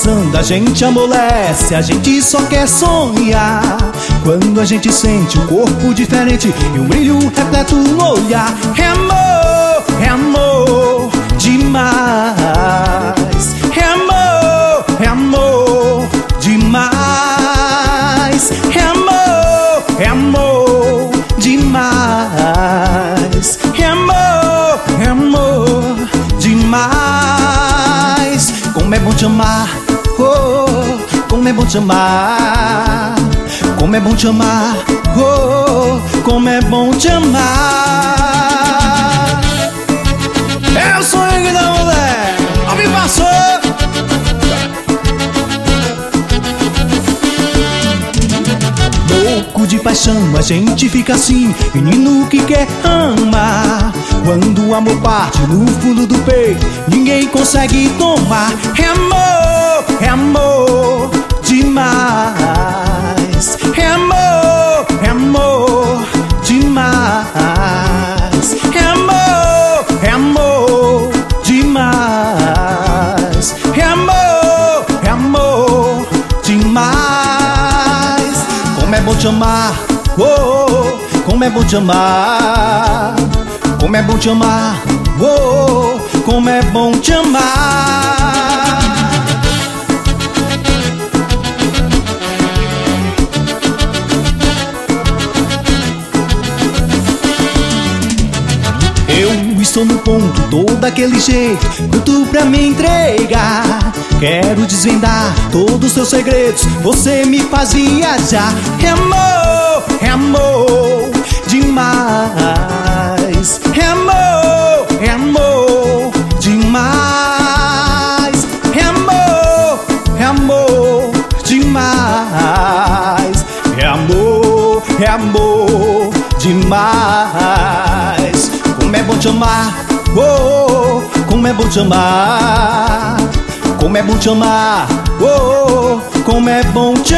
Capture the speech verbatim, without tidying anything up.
conversando a gente amolece, a gente só quer sonhar. Quando a gente sente um corpo diferente e um brilho repleto no olhar. É amor, é amor demais. É amor, é amor demais. É amor, é amor demais. É amor, é amor demais. Como é bom te amar, oh, como é bom te amar. Como é bom te amar, oh, como é bom te amar. É o sonho da mulher, ó me passou. Louco de paixão, a gente fica assim, menino que quer amar. Quando o amor parte no fundo do peito, ninguém consegue tomar. É amor, é amor demais. É amor, é amor demais. É amor, é amor demais. É amor, é amor demais. Como é bom te amar, oh, como é bom te amar. Como é bom te amar, oh, como é bom te amar. Eu estou no ponto, tô daquele jeito, pronto pra me entregar. Quero desvendar todos os seus segredos, você me faz viajar. É amor, é amor demais. É amor, é amor demais. É amor, é amor demais. É amor, é amor demais. Como é bom te amar, oh, como é bom te amar. Como é bom te amar, oh, como é bom te